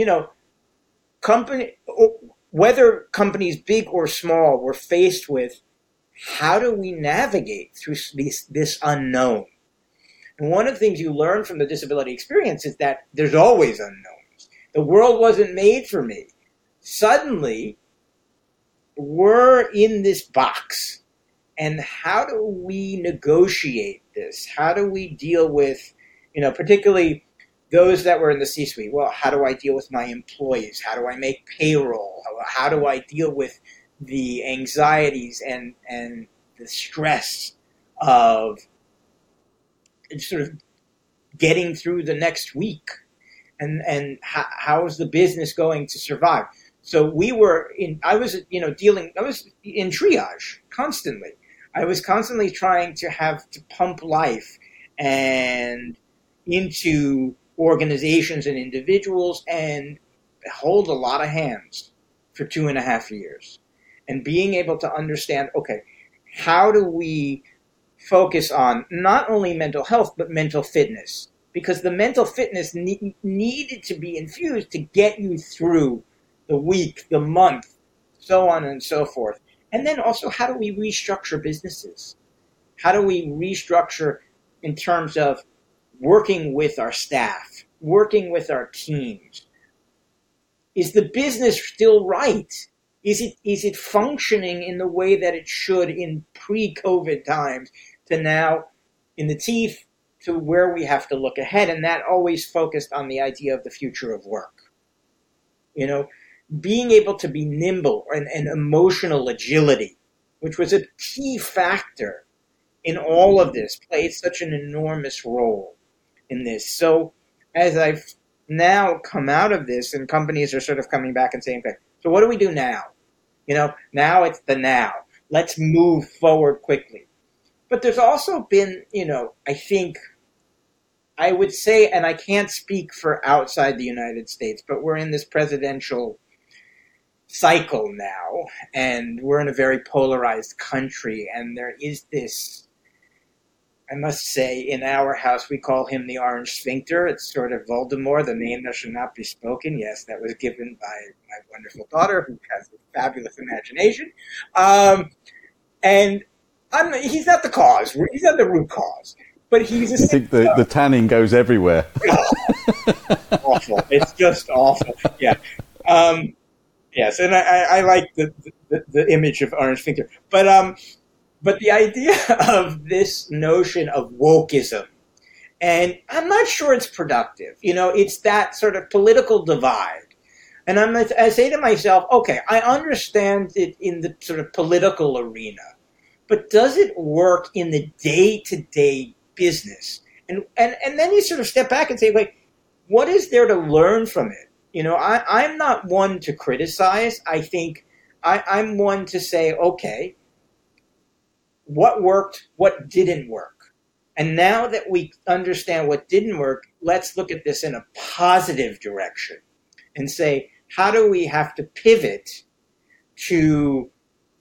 whether companies big or small were faced with, how do we navigate through this unknown? And one of the things you learn from the disability experience is that there's always unknowns. The world wasn't made for me. Suddenly, we're in this box. And how do we negotiate this? How do we deal with, particularly those that were in the C-suite? Well, how do I deal with my employees? How do I make payroll? How do I deal with the anxieties and the stress of sort of getting through the next week? And how is the business going to survive? So I was in triage constantly. I was constantly trying to pump life and into organizations and individuals and hold a lot of hands for 2.5 years. And being able to understand, okay, how do we focus on not only mental health, but mental fitness? Because the mental fitness needed to be infused to get you through the week, the month, so on and so forth. And then also, how do we restructure businesses? How do we restructure in terms of working with our staff, working with our teams? Is the business still right? Is it functioning in the way that it should in pre-COVID times to now in the teeth to where we have to look ahead? And that always focused on the idea of the future of work. Being able to be nimble and emotional agility, which was a key factor in all of this, played such an enormous role in this. So as I've now come out of this and companies are sort of coming back and saying, okay, so what do we do now? Now it's the now. Let's move forward quickly. But there's also been, I think, I would say, and I can't speak for outside the United States, but we're in this presidential cycle now, and we're in a very polarized country, and there is this, I must say, in our house, we call him the Orange Sphincter. It's sort of Voldemort, the name that should not be spoken. Yes, that was given by my wonderful daughter, who has a fabulous imagination. And he's not the cause. He's not the root cause. But he's a... I think the tanning goes everywhere. Awful. It's just awful. Yeah. Yes, and I like the image of Orange Sphincter. But the idea of this notion of wokeism, and I'm not sure it's productive. It's that sort of political divide. And I say to myself, okay, I understand it in the sort of political arena, but does it work in the day-to-day business? And then you sort of step back and say, like, what is there to learn from it? I'm not one to criticize. I think I'm one to say, okay, what worked, what didn't work? And now that we understand what didn't work, let's look at this in a positive direction and say, how do we have to pivot to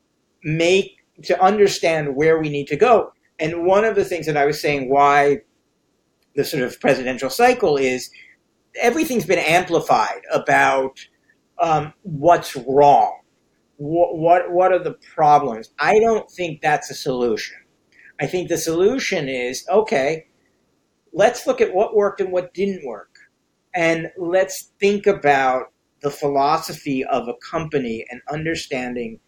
understand where we need to go? And one of the things that I was saying why the sort of presidential cycle is everything's been amplified about what's wrong. What are the problems? I don't think that's a solution. I think the solution is, okay, let's look at what worked and what didn't work. And let's think about the philosophy of a company and understanding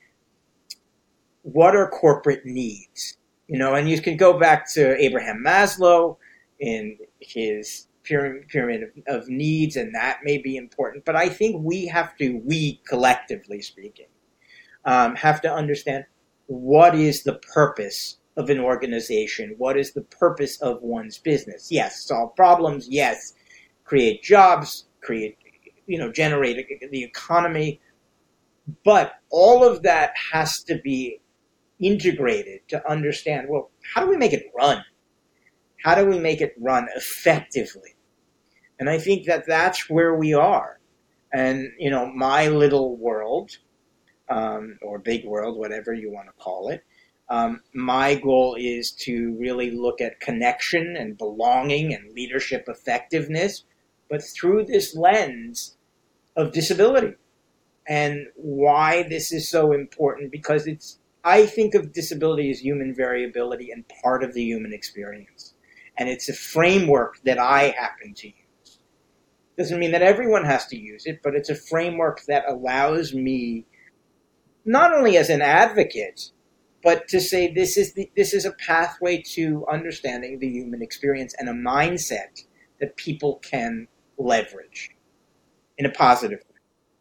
what are corporate needs. And you can go back to Abraham Maslow in his pyramid of needs, and that may be important. But I think we collectively speaking, have to understand what is the purpose of an organization, what is the purpose of one's business. Yes, solve problems. Yes, create jobs, generate the economy. But all of that has to be integrated to understand, well, how do we make it run? How do we make it run effectively? And I think that that's where we are. And, my little world, or big world, whatever you want to call it, My goal is to really look at connection and belonging and leadership effectiveness, but through this lens of disability. And why this is so important, because I think of disability as human variability and part of the human experience. And it's a framework that I happen to use. Doesn't mean that everyone has to use it, but it's a framework that allows me, not only as an advocate, but to say this is a pathway to understanding the human experience and a mindset that people can leverage in a positive way.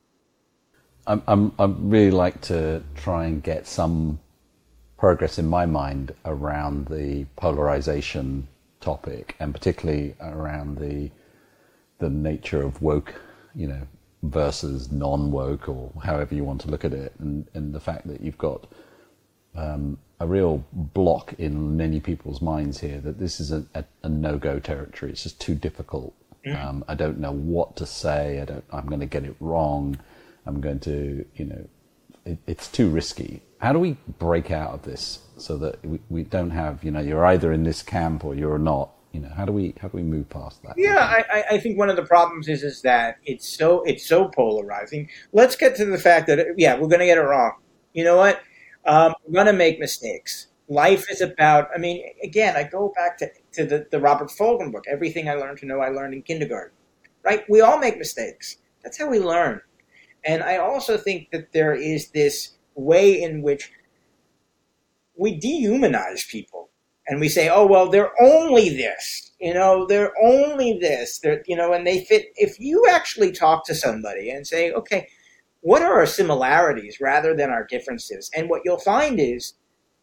I'd really like to try and get some progress in my mind around the polarization topic, and particularly around the nature of woke, versus non-woke, or however you want to look at it, and the fact that you've got a real block in many people's minds here that this is a no-go territory. It's just too difficult. I don't know what to say. I'm going to get it wrong. I'm going to, it's too risky. How do we break out of this so that we don't have, you're either in this camp or you're not? How do we move past that? Yeah, I think one of the problems is that it's so polarizing. Let's get to the fact that, we're going to get it wrong. You know what? We're going to make mistakes. Life is about, again, I go back to the Robert Fulghum book. Everything I learned to know, I learned in kindergarten. Right? We all make mistakes. That's how we learn. And I also think that there is this way in which we dehumanize people. And we say, oh, well, they're only this. They're only this. And they fit. If you actually talk to somebody and say, okay, what are our similarities rather than our differences? And what you'll find is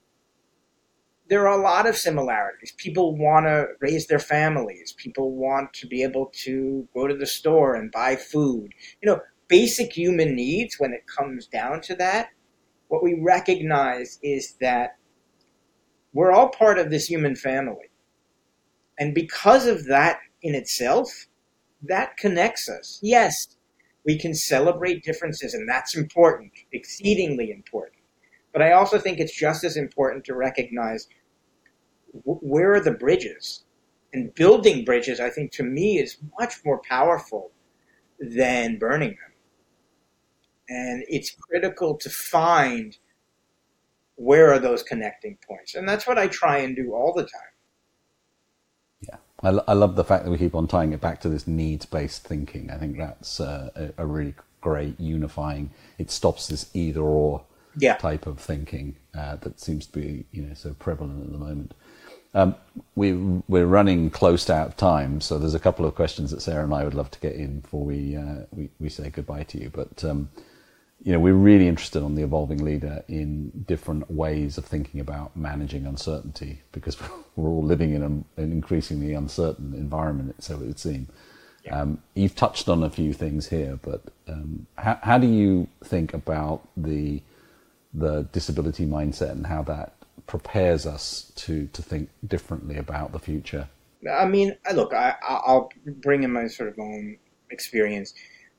there are a lot of similarities. People want to raise their families. People want to be able to go to the store and buy food. Basic human needs, when it comes down to that, what we recognize is that we're all part of this human family. And because of that in itself, that connects us. Yes, we can celebrate differences, and that's important, exceedingly important. But I also think it's just as important to recognize where are the bridges. And building bridges, I think, to me, is much more powerful than burning them. And it's critical to find where are those connecting points. And that's what I try and do all the time. Yeah. I love the fact that we keep on tying it back to this needs-based thinking. I think that's a really great unifying. It stops this either-or type of thinking that seems to be so prevalent at the moment. We're running close to out of time, so there's a couple of questions that Sarah and I would love to get in before we say goodbye to you. But we're really interested on the evolving leader in different ways of thinking about managing uncertainty, because we're all living in an increasingly uncertain environment, so it would seem. Yeah. You've touched on a few things here, but how do you think about the disability mindset and how that prepares us to think differently about the future? Look, I'll bring in my sort of own experience.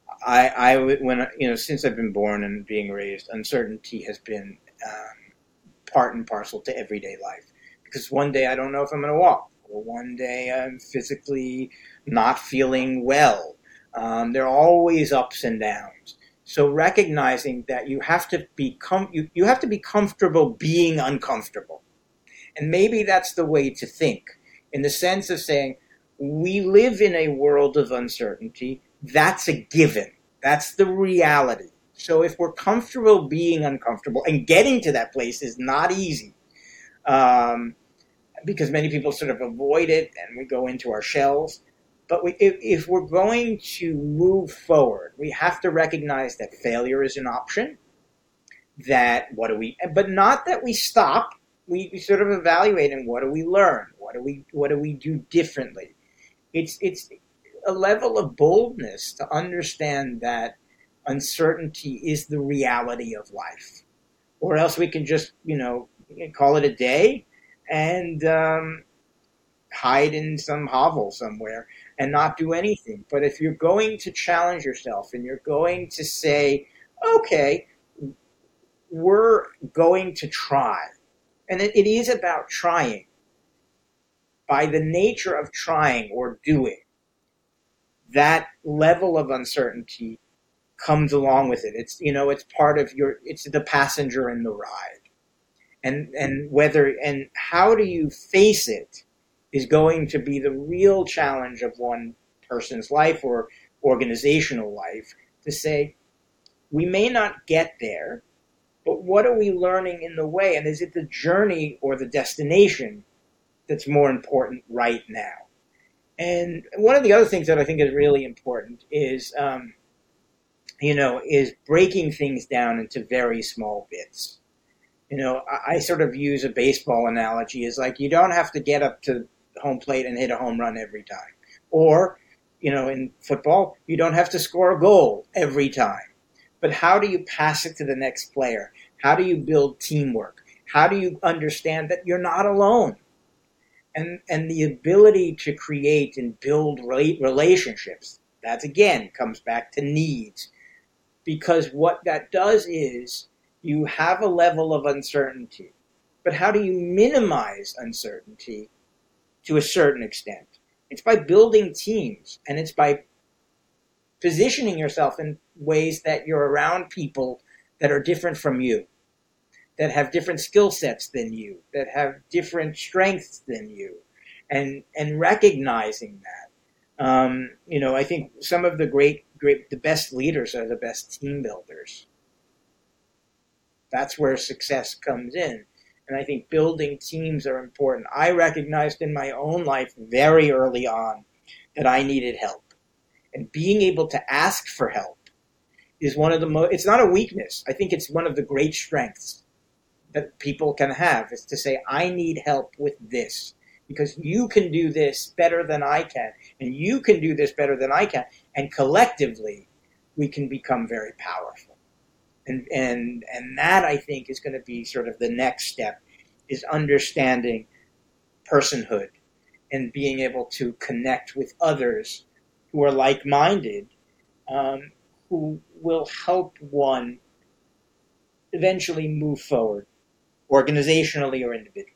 Since I've been born and being raised, uncertainty has been part and parcel to everyday life. Because one day I don't know if I'm going to walk, or one day I'm physically not feeling well. There are always ups and downs. So recognizing that you have to be comfortable being uncomfortable, and maybe that's the way to think, in the sense of saying we live in a world of uncertainty. That's a given. That's the reality. So if we're comfortable being uncomfortable, and getting to that place is not easy, because many people sort of avoid it and we go into our shells. But if we're going to move forward, we have to recognize that failure is an option. But not that we stop. We sort of evaluate, and what do we learn? What do we do differently? It's a level of boldness to understand that uncertainty is the reality of life, or else we can just call it a day and hide in some hovel somewhere and not do anything. But if you're going to challenge yourself and you're going to say, okay, we're going to try, And it is about trying. By the nature of trying or doing, that level of uncertainty comes along with it. It's, it's part of it's the passenger in the ride. And how do you face it is going to be the real challenge of one person's life or organizational life, to say, we may not get there, but what are we learning in the way? And is it the journey or the destination that's more important right now? And one of the other things that I think is really important is, is breaking things down into very small bits. I sort of use a baseball analogy as like, you don't have to get up to home plate and hit a home run every time. Or, in football, you don't have to score a goal every time. But how do you pass it to the next player? How do you build teamwork? How do you understand that you're not alone? And the ability to create and build relationships, that again comes back to needs. Because what that does is you have a level of uncertainty. But how do you minimize uncertainty to a certain extent? It's by building teams, and it's by positioning yourself in ways that you're around people that are different from you, that have different skill sets than you, that have different strengths than you, and recognizing that. I think some of the the best leaders are the best team builders. That's where success comes in. And I think building teams are important. I recognized in my own life very early on that I needed help. And being able to ask for help is one of the it's not a weakness. I think it's one of the great strengths that people can have, is to say, I need help with this because you can do this better than I can, and you can do this better than I can. And collectively, we can become very powerful. And that, I think, is going to be sort of the next step, is understanding personhood and being able to connect with others who are like-minded, who will help one eventually move forward, organizationally or individually.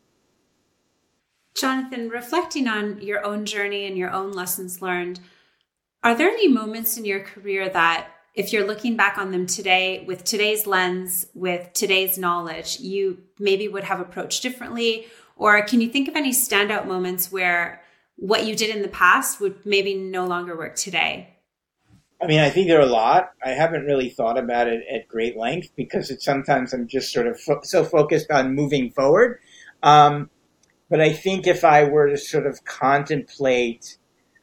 Jonathan, reflecting on your own journey and your own lessons learned, are there any moments in your career that, if you're looking back on them today, with today's lens, with today's knowledge, you maybe would have approached differently? Or can you think of any standout moments where what you did in the past would maybe no longer work today? I mean, I think there are a lot. I haven't really thought about it at great length because sometimes I'm just sort of so focused on moving forward. But I think if I were to sort of contemplate,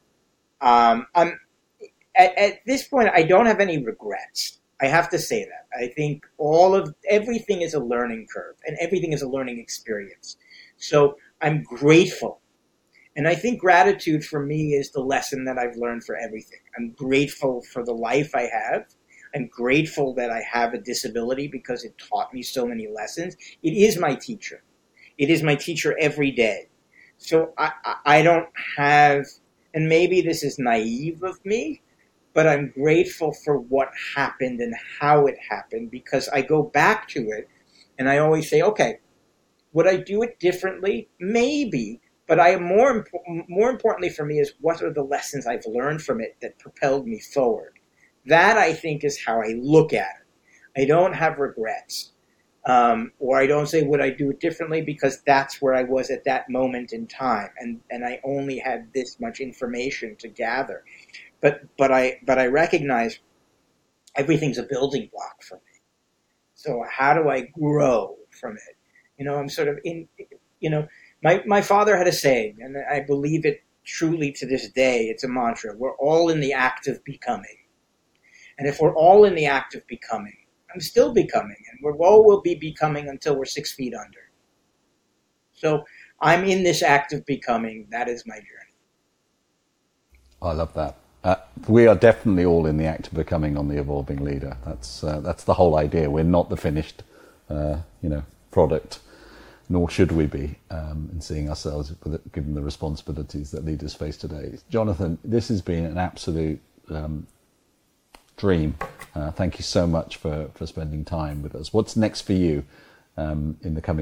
at this point, I don't have any regrets. I have to say that. I think everything is a learning curve and everything is a learning experience. So I'm grateful. And I think gratitude for me is the lesson that I've learned for everything. I'm grateful for the life I have. I'm grateful that I have a disability because it taught me so many lessons. It is my teacher. It is my teacher every day. So I don't have, and maybe this is naive of me, but I'm grateful for what happened and how it happened, because I go back to it and I always say, okay, would I do it differently? Maybe, but more importantly for me is, what are the lessons I've learned from it that propelled me forward? That, I think, is how I look at it. I don't have regrets. Or I don't say, would I do it differently, because that's where I was at that moment in time. And I only had this much information to gather. But I recognize everything's a building block for me. So how do I grow from it? I'm sort of my father had a saying, and I believe it truly to this day. It's a mantra. We're all in the act of becoming. And if we're all in the act of becoming, I'm still becoming, and we all will be becoming until we're 6 feet under. So I'm in this act of becoming. That is my journey. I love that. We are definitely all in the act of becoming on the Evolving Leader. That's the whole idea. We're not the finished, product, nor should we be in seeing ourselves given the responsibilities that leaders face today. Jonathan, this has been an absolute dream. Thank you so much for spending time with us. What's next for you in the coming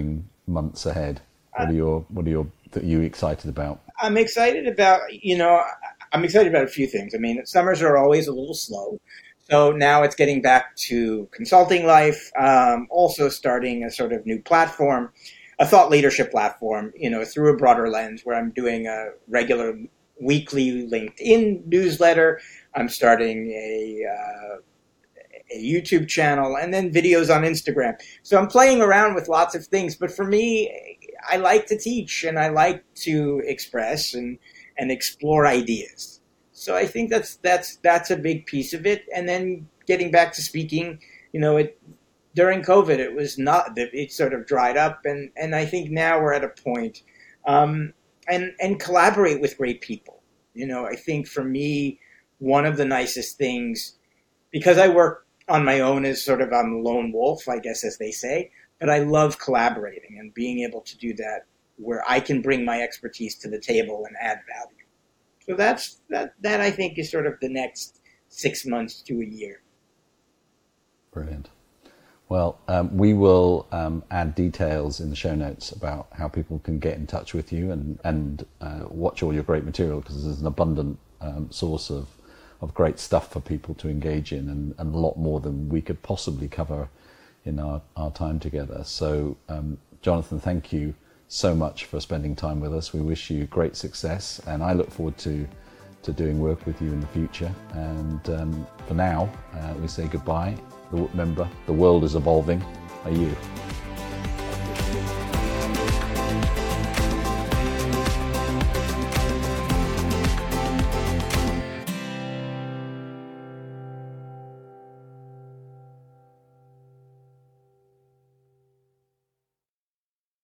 months ahead? What are you excited about? I'm excited about a few things. I mean, summers are always a little slow. So now it's getting back to consulting life, also starting a sort of new platform, a thought leadership platform, through a broader lens where I'm doing a regular weekly LinkedIn newsletter. I'm starting a YouTube channel and then videos on Instagram. So I'm playing around with lots of things. But for me, I like to teach and I like to express and explore ideas. So I think that's a big piece of it. And then getting back to speaking, during COVID, it sort of dried up. And I think now we're at a point, and collaborate with great people. I think for me, one of the nicest things, because I work on my own as sort of I'm a lone wolf, I guess, as they say, but I love collaborating and being able to do that where I can bring my expertise to the table and add value. So that I think is sort of the next 6 months to a year. Brilliant. Well, we will add details in the show notes about how people can get in touch with you and watch all your great material, because there's an abundant source of great stuff for people to engage in, and a lot more than we could possibly cover in our time together. So, Jonathan, thank you so much for spending time with us. We wish you great success, and I look forward to doing work with you in the future. And for now, we say goodbye. Remember, the world is evolving. Are you?